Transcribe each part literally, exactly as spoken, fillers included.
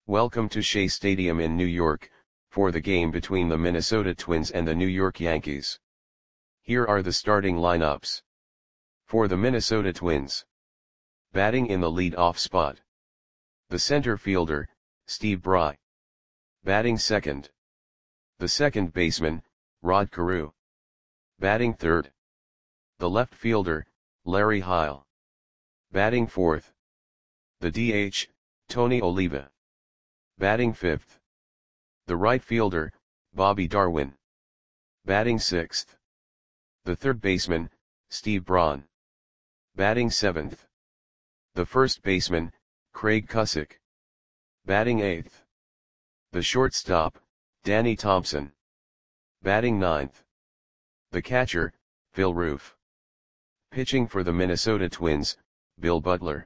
Welcome to Shea Stadium in New York, for the game between the Minnesota Twins and the New York Yankees. Here are the starting lineups. For the Minnesota Twins. Batting in the lead-off spot. The center fielder, Steve Bry. Batting second. The second baseman, Rod Carew. Batting third. The left fielder, Larry Heil. Batting fourth. The D H, Tony Oliva. Batting fifth. The right fielder, Bobby Darwin. Batting sixth. The third baseman, Steve Braun. Batting seventh. The first baseman, Craig Cusick. Batting eighth. The shortstop, Danny Thompson. Batting ninth. The catcher, Phil Roof. Pitching for the Minnesota Twins, Bill Butler.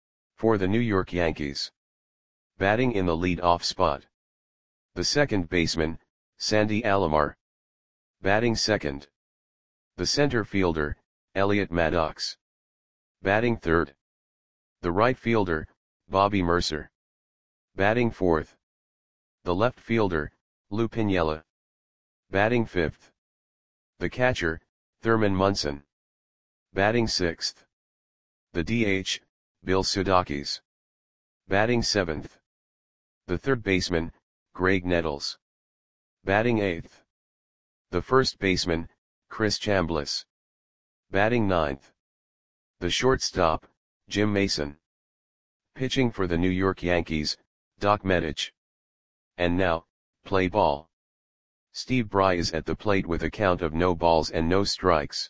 For the New York Yankees. Batting in the lead-off spot. The second baseman, Sandy Alomar. Batting second. The center fielder, Elliot Maddox. Batting third. The right fielder, Bobby Mercer. Batting fourth. The left fielder, Lou Piniella. Batting fifth. The catcher, Thurman Munson. Batting sixth. The D H, Bill Sudakis. Batting seventh. The third baseman, Greg Nettles. Batting eighth. The first baseman, Chris Chambliss. Batting ninth. The shortstop, Jim Mason. Pitching for the New York Yankees, Doc Medich. And now, play ball. Steve Bry is at the plate with a count of no balls and no strikes.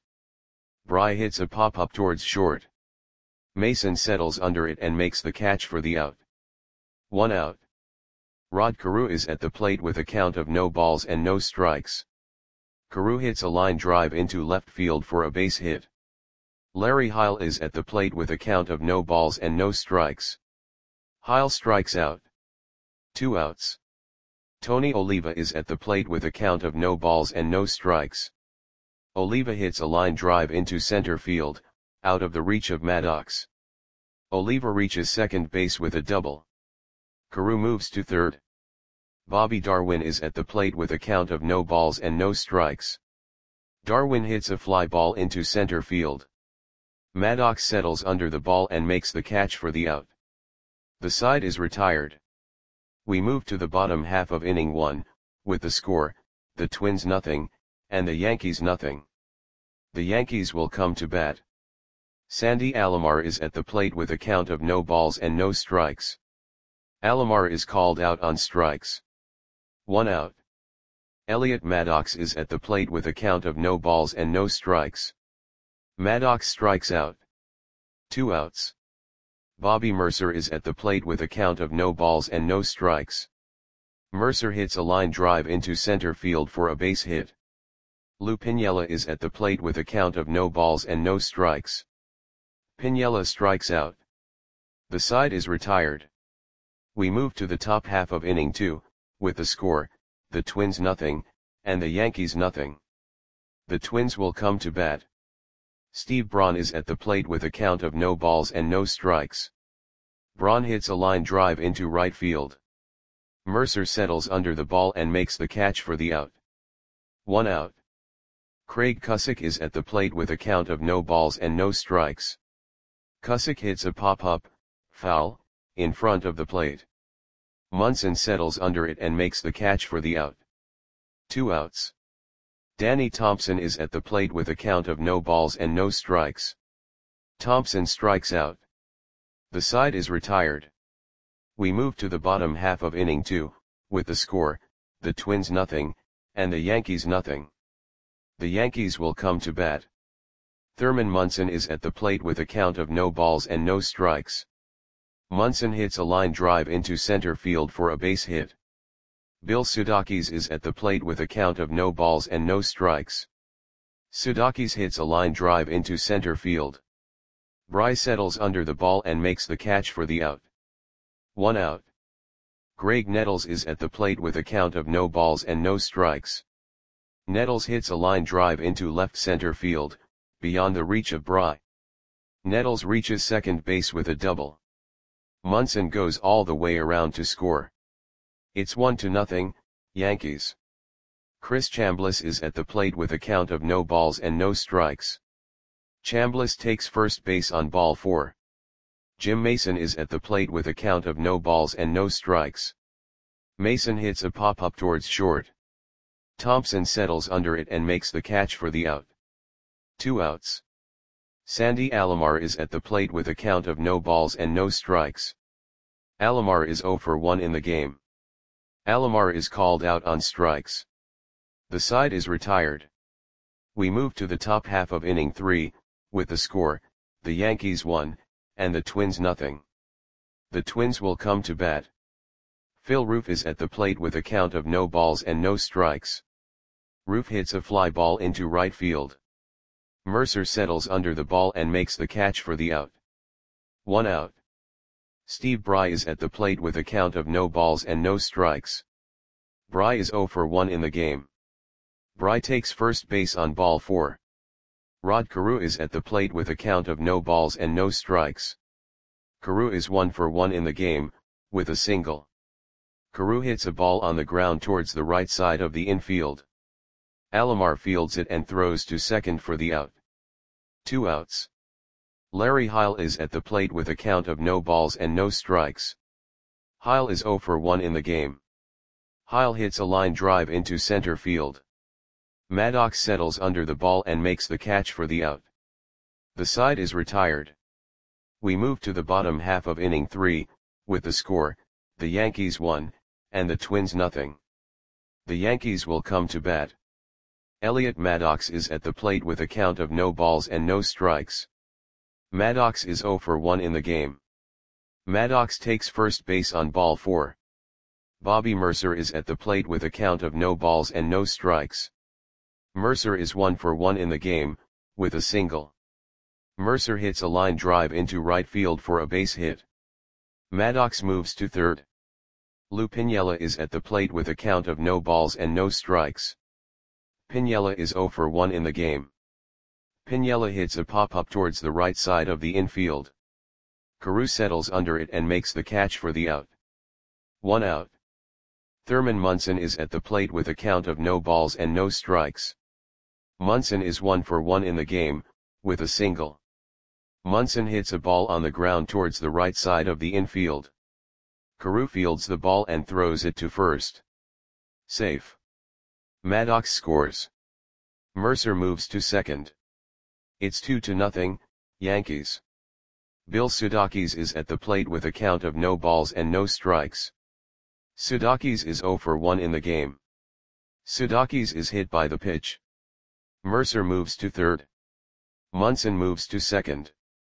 Bry hits a pop-up towards short. Mason settles under it and makes the catch for the out. One out. Rod Carew is at the plate with a count of no balls and no strikes. Carew hits a line drive into left field for a base hit. Larry Heil is at the plate with a count of no balls and no strikes. Heil strikes out. Two outs. Tony Oliva is at the plate with a count of no balls and no strikes. Oliva hits a line drive into center field, out of the reach of Maddox. Oliva reaches second base with a double. Carew moves to third. Bobby Darwin is at the plate with a count of no balls and no strikes. Darwin hits a fly ball into center field. Maddox settles under the ball and makes the catch for the out. The side is retired. We move to the bottom half of inning one, with the score, the Twins nothing, and the Yankees nothing. The Yankees will come to bat. Sandy Alomar is at the plate with a count of no balls and no strikes. Alomar is called out on strikes. One out. Elliot Maddox is at the plate with a count of no balls and no strikes. Maddox strikes out. Two outs. Bobby Mercer is at the plate with a count of no balls and no strikes. Mercer hits a line drive into center field for a base hit. Lou Piniella is at the plate with a count of no balls and no strikes. Piniella strikes out. The side is retired. We move to the top half of inning two, with the score, the Twins nothing, and the Yankees nothing. The Twins will come to bat. Steve Braun is at the plate with a count of no balls and no strikes. Braun hits a line drive into right field. Mercer settles under the ball and makes the catch for the out. One out. Craig Cusick is at the plate with a count of no balls and no strikes. Cusick hits a pop-up, foul, in front of the plate. Munson settles under it and makes the catch for the out. Two outs. Danny Thompson is at the plate with a count of no balls and no strikes. Thompson strikes out. The side is retired. We move to the bottom half of inning two, with the score, the Twins nothing, and the Yankees nothing. The Yankees will come to bat. Thurman Munson is at the plate with a count of no balls and no strikes. Munson hits a line drive into center field for a base hit. Bill Sudakis is at the plate with a count of no balls and no strikes. Sudakis hits a line drive into center field. Bry settles under the ball and makes the catch for the out. One out. Greg Nettles is at the plate with a count of no balls and no strikes. Nettles hits a line drive into left center field, beyond the reach of Bry. Nettles reaches second base with a double. Munson goes all the way around to score. It's one to nothing, Yankees. Chris Chambliss is at the plate with a count of no balls and no strikes. Chambliss takes first base on ball four. Jim Mason is at the plate with a count of no balls and no strikes. Mason hits a pop-up towards short. Thompson settles under it and makes the catch for the out. Two outs. Sandy Alomar is at the plate with a count of no balls and no strikes. Alomar is oh for one in the game. Alomar is called out on strikes. The side is retired. We move to the top half of inning three, with the score, the Yankees one, and the Twins nothing. The Twins will come to bat. Phil Roof is at the plate with a count of no balls and no strikes. Roof hits a fly ball into right field. Mercer settles under the ball and makes the catch for the out. One out. Steve Bry is at the plate with a count of no balls and no strikes. Bry is oh for one in the game. Bry takes first base on ball four. Rod Carew is at the plate with a count of no balls and no strikes. Carew is one for one in the game, with a single. Carew hits a ball on the ground towards the right side of the infield. Alomar fields it and throws to second for the out. Two outs. Larry Heil is at the plate with a count of no balls and no strikes. Heil is oh for one in the game. Heil hits a line drive into center field. Maddox settles under the ball and makes the catch for the out. The side is retired. We move to the bottom half of inning three, with the score, the Yankees one, and the Twins nothing. The Yankees will come to bat. Elliot Maddox is at the plate with a count of no balls and no strikes. Maddox is oh for one in the game. Maddox takes first base on ball four. Bobby Mercer is at the plate with a count of no balls and no strikes. Mercer is one for one in the game, with a single. Mercer hits a line drive into right field for a base hit. Maddox moves to third. Lou Piniella is at the plate with a count of no balls and no strikes. Piniella is oh for one in the game. Piniella hits a pop-up towards the right side of the infield. Carew settles under it and makes the catch for the out. One out. Thurman Munson is at the plate with a count of no balls and no strikes. Munson is one for one in the game, with a single. Munson hits a ball on the ground towards the right side of the infield. Carew fields the ball and throws it to first. Safe. Maddox scores. Mercer moves to second. It's two to nothing, Yankees. Bill Sudakis is at the plate with a count of no balls and no strikes. Sudakis is oh for one in the game. Sudakis is hit by the pitch. Mercer moves to third. Munson moves to second.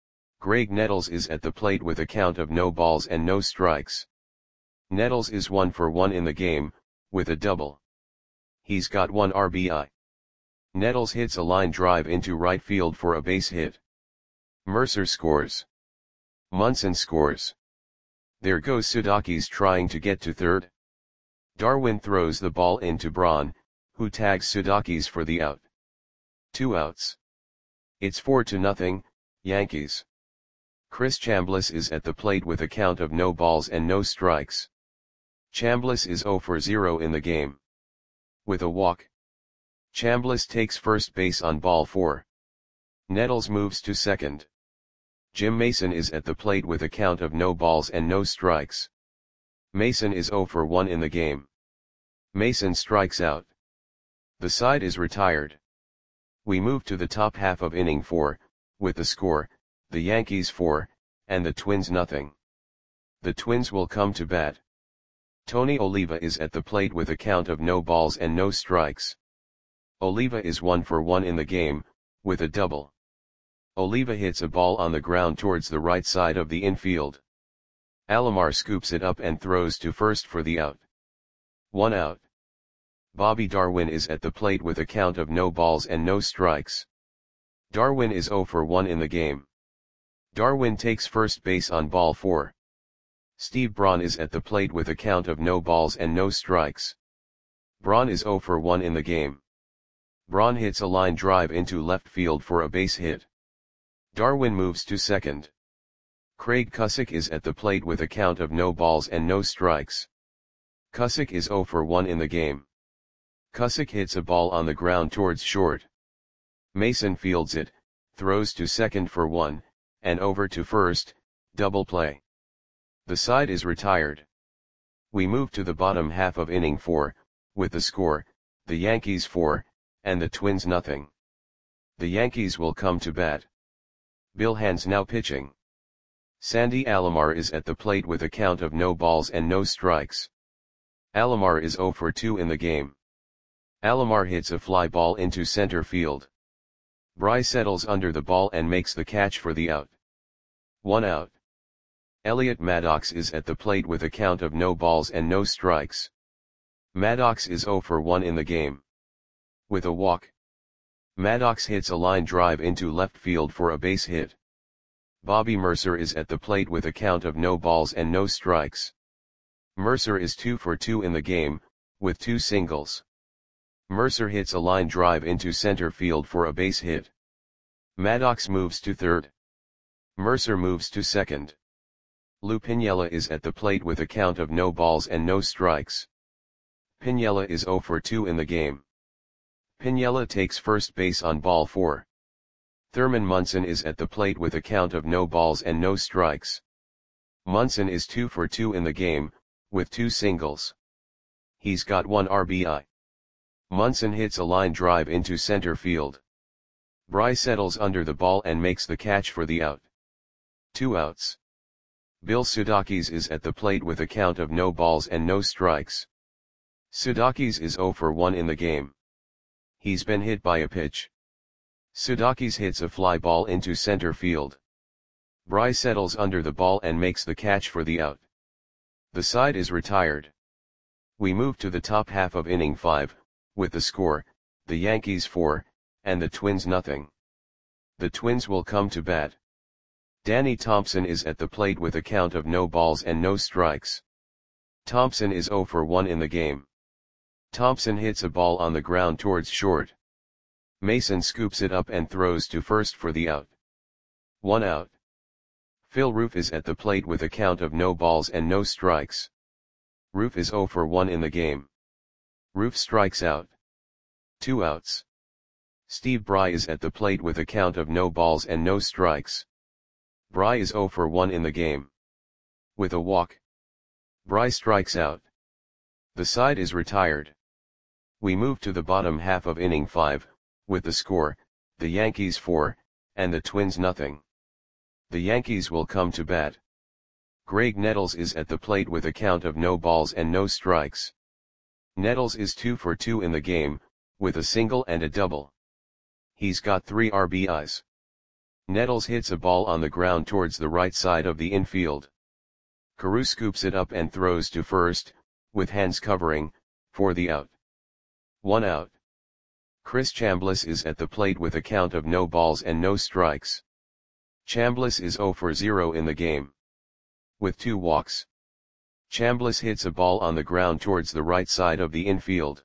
Greg Nettles is at the plate with a count of no balls and no strikes. Nettles is one for one in the game, with a double. He's got one R B I. Nettles hits a line drive into right field for a base hit. Mercer scores. Munson scores. There goes Sudakis trying to get to third. Darwin throws the ball into Braun, who tags Sudakis for the out. Two outs. It's four to nothing, Yankees. Chris Chambliss is at the plate with a count of no balls and no strikes. Chambliss is oh for zero in the game. With a walk. Chambliss takes first base on ball four. Nettles moves to second. Jim Mason is at the plate with a count of no balls and no strikes. Mason is oh for one in the game. Mason strikes out. The side is retired. We move to the top half of inning four, with the score, the Yankees four, and the Twins nothing. The Twins will come to bat. Tony Oliva is at the plate with a count of no balls and no strikes. Oliva is one for one in the game, with a double. Oliva hits a ball on the ground towards the right side of the infield. Alomar scoops it up and throws to first for the out. One out. Bobby Darwin is at the plate with a count of no balls and no strikes. Darwin is oh for one in the game. Darwin takes first base on ball four. Steve Braun is at the plate with a count of no balls and no strikes. Braun is oh for one in the game. Braun hits a line drive into left field for a base hit. Darwin moves to second. Craig Cusick is at the plate with a count of no balls and no strikes. Cusick is zero for one in the game. Cusick hits a ball on the ground towards short. Mason fields it, throws to second for one, and over to first, double play. The side is retired. We move to the bottom half of inning four, with the score, the Yankees four, and the Twins nothing. The Yankees will come to bat. Bill Hands now pitching. Sandy Alomar is at the plate with a count of no balls and no strikes. Alomar is zero for two in the game. Alomar hits a fly ball into center field. Bryce settles under the ball and makes the catch for the out. One out. Elliot Maddox is at the plate with a count of no balls and no strikes. Maddox is zero for one in the game. With a walk. Maddox hits a line drive into left field for a base hit. Bobby Mercer is at the plate with a count of no balls and no strikes. Mercer is two for two in the game, with two singles. Mercer hits a line drive into center field for a base hit. Maddox moves to third. Mercer moves to second. Lou Piniella is at the plate with a count of no balls and no strikes. Piniella is zero for two in the game. Piniella takes first base on ball four. Thurman Munson is at the plate with a count of no balls and no strikes. Munson is two for two in the game, with two singles. He's got one R B I. Munson hits a line drive into center field. Bryce settles under the ball and makes the catch for the out. Two outs. Bill Sudakis is at the plate with a count of no balls and no strikes. Sudakis is zero for one in the game. He's been hit by a pitch. Sudakis hits a fly ball into center field. Bryce settles under the ball and makes the catch for the out. The side is retired. We move to the top half of inning five, with the score, the Yankees four, and the Twins nothing. The Twins will come to bat. Danny Thompson is at the plate with a count of no balls and no strikes. Thompson is zero for one in the game. Thompson hits a ball on the ground towards short. Mason scoops it up and throws to first for the out. One out. Phil Roof is at the plate with a count of no balls and no strikes. Roof is zero for one in the game. Roof strikes out. Two outs. Steve Bry is at the plate with a count of no balls and no strikes. Bry is zero for one in the game. With a walk. Bry strikes out. The side is retired. We move to the bottom half of inning five, with the score, the Yankees four, and the Twins nothing. The Yankees will come to bat. Greg Nettles is at the plate with a count of no balls and no strikes. Nettles is two for two in the game, with a single and a double. He's got three R B Is. Nettles hits a ball on the ground towards the right side of the infield. Carew scoops it up and throws to first, with hands covering, for the out. One out. Chris Chambliss is at the plate with a count of no balls and no strikes. Chambliss is zero for zero in the game. With two walks. Chambliss hits a ball on the ground towards the right side of the infield.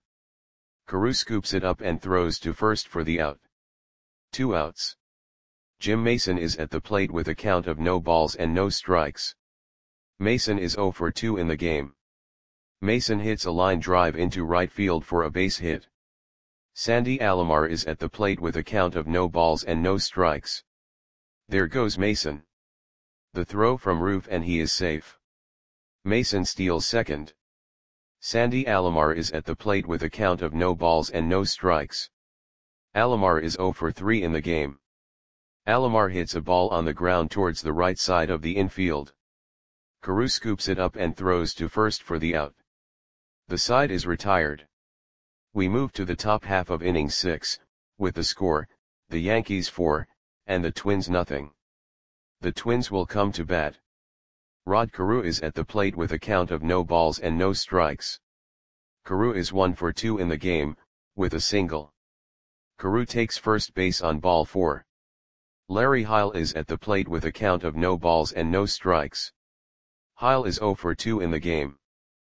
Carew scoops it up and throws to first for the out. Two outs. Jim Mason is at the plate with a count of no balls and no strikes. Mason is zero for two in the game. Mason hits a line drive into right field for a base hit. Sandy Alomar is at the plate with a count of no balls and no strikes. There goes Mason. The throw from Roof and he is safe. Mason steals second. Sandy Alomar is at the plate with a count of no balls and no strikes. Alomar is zero for three in the game. Alomar hits a ball on the ground towards the right side of the infield. Carew scoops it up and throws to first for the out. The side is retired. We move to the top half of inning six, with the score, the Yankees four, and the Twins nothing. The Twins will come to bat. Rod Carew is at the plate with a count of no balls and no strikes. Carew is one for two in the game, with a single. Carew takes first base on ball four. Larry Heil is at the plate with a count of no balls and no strikes. Heil is zero for two in the game.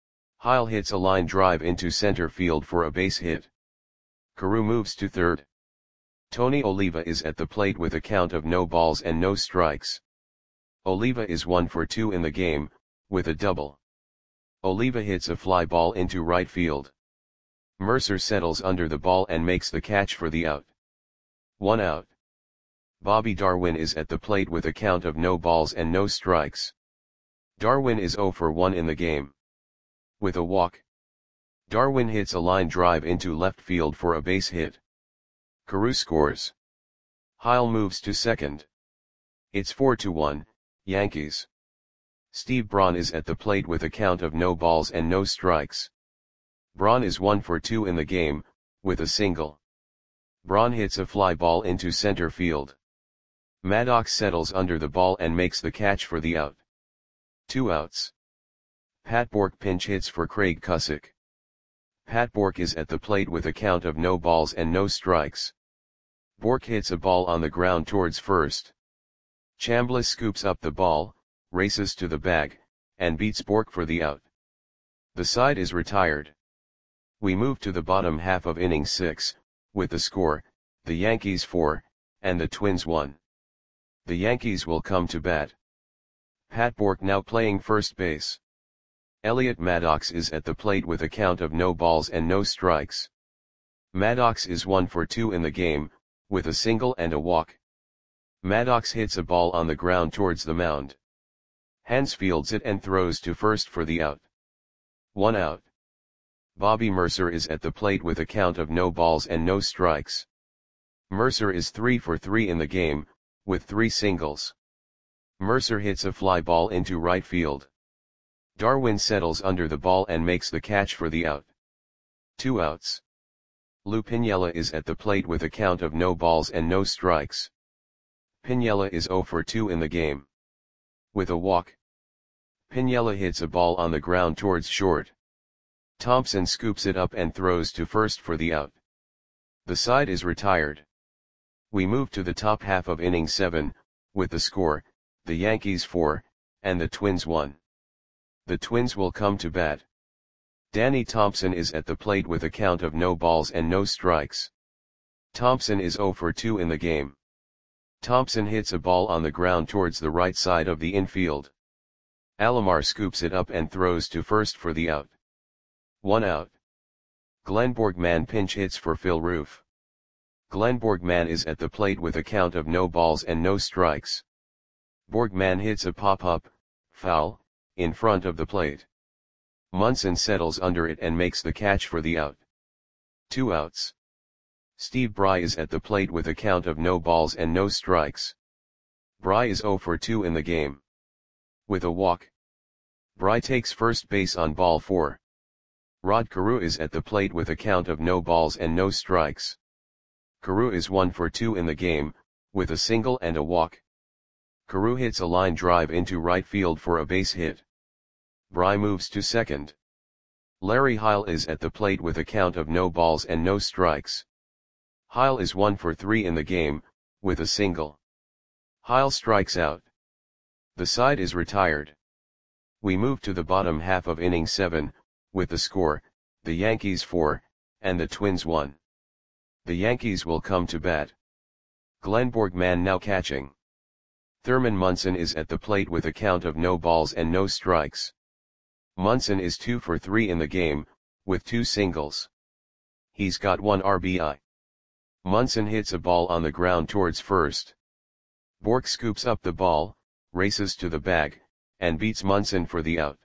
Heil hits a line drive into center field for a base hit. Carew moves to third. Tony Oliva is at the plate with a count of no balls and no strikes. Oliva is one for two in the game, with a double. Oliva hits a fly ball into right field. Mercer settles under the ball and makes the catch for the out. One out. Bobby Darwin is at the plate with a count of no balls and no strikes. Darwin is zero for one in the game. With a walk. Darwin hits a line drive into left field for a base hit. Carew scores. Heil moves to second. It's four to one, Yankees. Steve Braun is at the plate with a count of no balls and no strikes. Braun is one for two in the game, with a single. Braun hits a fly ball into center field. Maddox settles under the ball and makes the catch for the out. Two outs. Pat Bourque pinch hits for Craig Cusick. Pat Bourque is at the plate with a count of no balls and no strikes. Bourque hits a ball on the ground towards first. Chambliss scoops up the ball, races to the bag, and beats Bourque for the out. The side is retired. We move to the bottom half of inning six, with the score, the Yankees four, and the Twins one. The Yankees will come to bat. Pat Bourque now playing first base. Elliot Maddox is at the plate with a count of no balls and no strikes. Maddox is one for two in the game, with a single and a walk. Maddox hits a ball on the ground towards the mound. Hans fields it and throws to first for the out. One out. Bobby Mercer is at the plate with a count of no balls and no strikes. Mercer is three for three in the game, with three singles. Mercer hits a fly ball into right field. Darwin settles under the ball and makes the catch for the out. Two outs. Lou Piniella is at the plate with a count of no balls and no strikes. Piniella is zero for two in the game. With a walk. Piniella hits a ball on the ground towards short. Thompson scoops it up and throws to first for the out. The side is retired. We move to the top half of inning seven, with the score, the Yankees four, and the Twins one. The Twins will come to bat. Danny Thompson is at the plate with a count of no balls and no strikes. Thompson is zero for two in the game. Thompson hits a ball on the ground towards the right side of the infield. Alomar scoops it up and throws to first for the out. One out. Glenn Borgman pinch hits for Phil Roof. Glenn Borgman is at the plate with a count of no balls and no strikes. Borgman hits a pop-up, foul, in front of the plate. Munson settles under it and makes the catch for the out. Two outs. Steve Bry is at the plate with a count of no balls and no strikes. Bry is zero for two in the game. With a walk. Bry takes first base on ball four. Rod Carew is at the plate with a count of no balls and no strikes. Carew is one for two in the game, with a single and a walk. Carew hits a line drive into right field for a base hit. Bry moves to second. Larry Heil is at the plate with a count of no balls and no strikes. Heil is one for three in the game, with a single. Heil strikes out. The side is retired. We move to the bottom half of inning seven, with the score, the Yankees four, and the Twins one. The Yankees will come to bat. Glenn Borgman now catching. Thurman Munson is at the plate with a count of no balls and no strikes. Munson is two for three in the game, with two singles. He's got one R B I. Munson hits a ball on the ground towards first. Bourque scoops up the ball, races to the bag, and beats Munson for the out.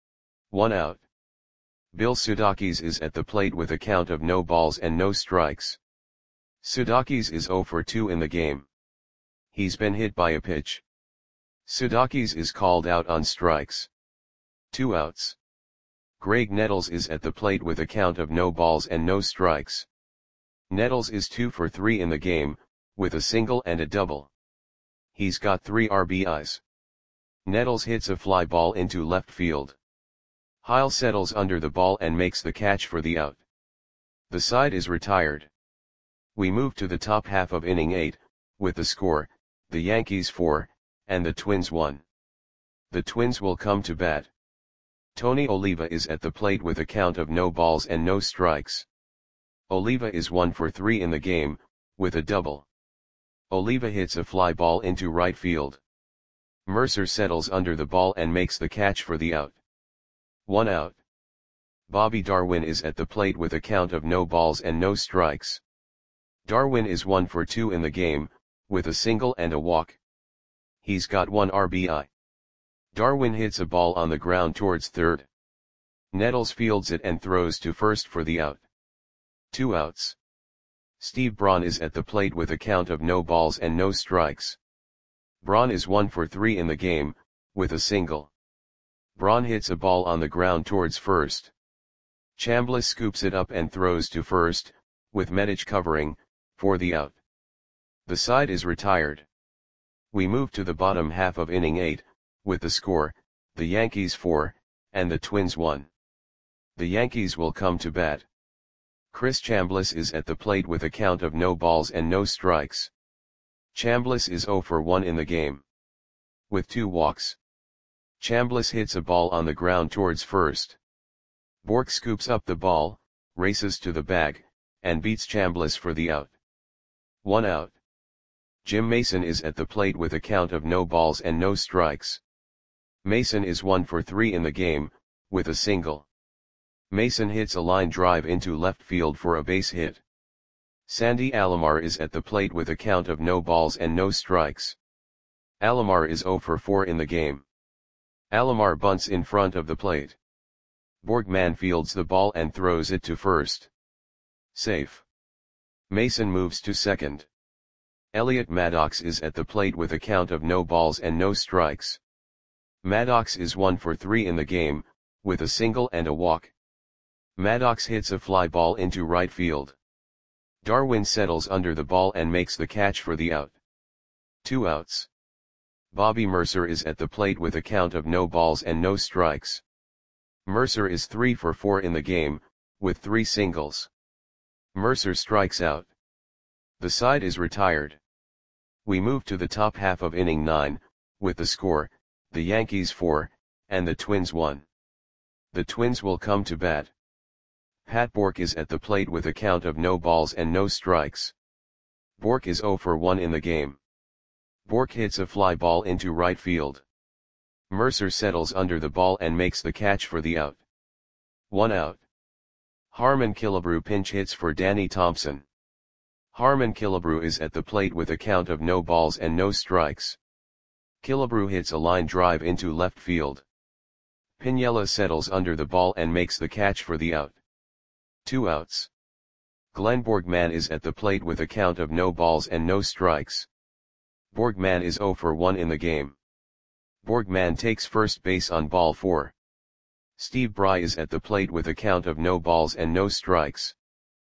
One out. Bill Sudakis is at the plate with a count of no balls and no strikes. Sudakis is zero for two in the game. He's been hit by a pitch. Sudakis is called out on strikes. Two outs. Greg Nettles is at the plate with a count of no balls and no strikes. Nettles is two for three in the game, with a single and a double. He's got three R B Is. Nettles hits a fly ball into left field. Heil settles under the ball and makes the catch for the out. The side is retired. We move to the top half of inning eight, with the score, the Yankees four, and the Twins one. The Twins will come to bat. Tony Oliva is at the plate with a count of no balls and no strikes. Oliva is one for three in the game, with a double. Oliva hits a fly ball into right field. Mercer settles under the ball and makes the catch for the out. One out. Bobby Darwin is at the plate with a count of no balls and no strikes. Darwin is one for two in the game, with a single and a walk. He's got one R B I. Darwin hits a ball on the ground towards third. Nettles fields it and throws to first for the out. Two outs. Steve Braun is at the plate with a count of no balls and no strikes. Braun is one for three in the game, with a single. Braun hits a ball on the ground towards first. Chambliss scoops it up and throws to first, with Medich covering, for the out. The side is retired. We move to the bottom half of inning eight, with the score, the Yankees four, and the Twins one. The Yankees will come to bat. Chris Chambliss is at the plate with a count of no balls and no strikes. Chambliss is zero for one in the game, with two walks. Chambliss hits a ball on the ground towards first. Bourque scoops up the ball, races to the bag, and beats Chambliss for the out. One out. Jim Mason is at the plate with a count of no balls and no strikes. Mason is one for three in the game, with a single. Mason hits a line drive into left field for a base hit. Sandy Alomar is at the plate with a count of no balls and no strikes. Alomar is zero for four in the game. Alomar bunts in front of the plate. Borgman fields the ball and throws it to first. Safe. Mason moves to second. Elliot Maddox is at the plate with a count of no balls and no strikes. Maddox is one for three in the game, with a single and a walk. Maddox hits a fly ball into right field. Darwin settles under the ball and makes the catch for the out. Two outs. Bobby Mercer is at the plate with a count of no balls and no strikes. Mercer is three for four in the game, with three singles. Mercer strikes out. The side is retired. We move to the top half of inning nine, with the score, the Yankees four, and the Twins one. The Twins will come to bat. Pat Bourque is at the plate with a count of no balls and no strikes. Bourque is zero for one in the game. Bourque hits a fly ball into right field. Mercer settles under the ball and makes the catch for the out. One out. Harmon Killebrew pinch hits for Danny Thompson. Harmon Killebrew is at the plate with a count of no balls and no strikes. Killebrew hits a line drive into left field. Piniella settles under the ball and makes the catch for the out. Two outs. Glenn Borgman is at the plate with a count of no balls and no strikes. Borgman is zero for one in the game. Borgman takes first base on ball four. Steve Bry is at the plate with a count of no balls and no strikes.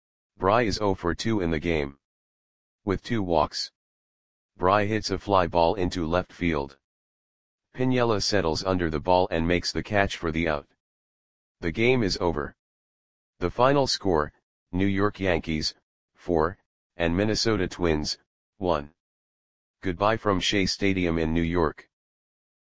Bry is zero for two in the game, with two walks. Bry hits a fly ball into left field. Piniella settles under the ball and makes the catch for the out. The game is over. The final score, New York Yankees, four, and Minnesota Twins, one. Goodbye from Shea Stadium in New York.